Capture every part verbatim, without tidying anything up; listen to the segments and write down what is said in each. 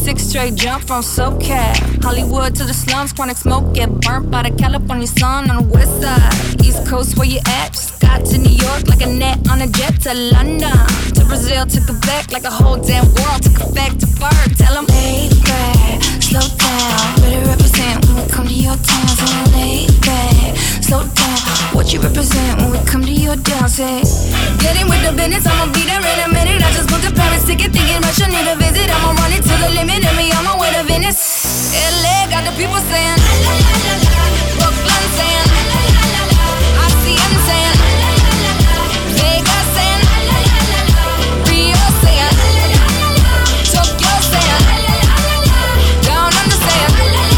Six straight jump from SoCal, Hollywood to the slums, chronic smoke, get burnt by the California sun on the west side. East Coast, where you at? Just got to New York like a net on a jet to London, to Brazil, to Quebec, like a whole damn world took effect to bird. Tell them, lay back, slow down, better represent when we come to your town. So lay back, slow down, what you represent when we come to your town. Say, get in with the business, I'ma be there in a minute. I just booked a Paris ticket, thinking Russia need a visit. I'ma run it to the limit, and me on my way to Venice. L A got the people saying, Brooklyn saying, I C M saying, Vegas saying, Rio saying, Tokyo saying, Down Under saying,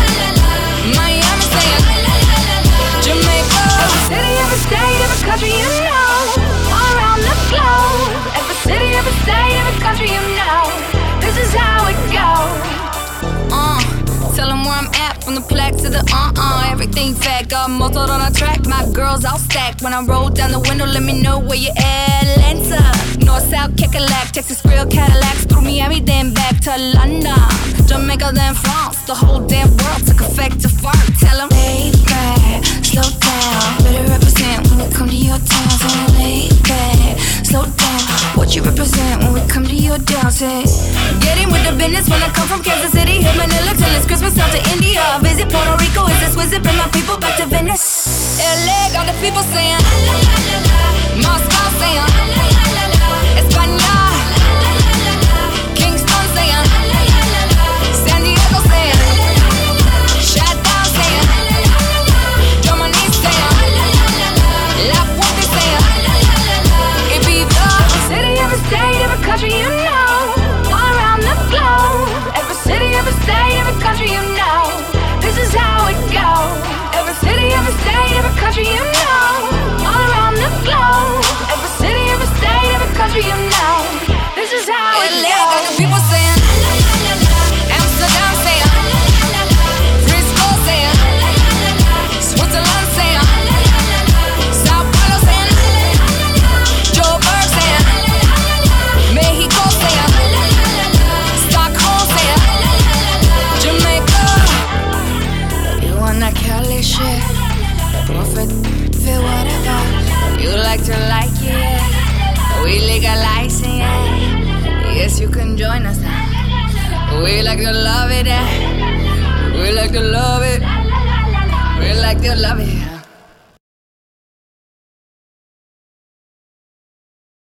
Miami saying, Jamaica. Every city, every state, every country you know, all around the globe. Every city, every state, every country you know, this is how it goes. Uh, tell them where I'm at, from the plaque to the uh-uh. Everything fat, got motored on a track. My girls all stacked. When I roll down the window, let me know where you at. Atlanta, North, South, Kekalak, Texas, Grill, Cadillacs. Through Miami, then back to London, Jamaica, then France. The whole damn world took effect to fart. Tell them, lay back, slow down, better represent when we come to your town. So lay back, slow down, what you represent when we come to your town. Say, get in with the business when I come from Kansas City, hit Manila till it's Christmas, out to India. Visit Puerto Rico, is this wizard, bring my people back to Venice. L A got the people saying, Moscow saying, España, Kingston saying, San Diego saying, Shutdown saying, Germany saying, La Puente saying, Ibiza. Every city, every state, every country you know, all around the globe. Every city, every state, every country you know, this is how it goes. Every city, every state, every country you know, all around the globe. Every city, every state, every country you know, this is how it goes. L A got the people saying, Amsterdam saying, Frisco saying, Switzerland saying, Sao Paulo saying, Joburg saying, Mexico saying, Stockholm saying, Jamaica. You want that Cali shit? Profit, feel whatever. You like to like it, yeah. We legalizing it, yeah. Yes, you can join us now. We like to love it, yeah. We like to love it. We like to love it, yeah.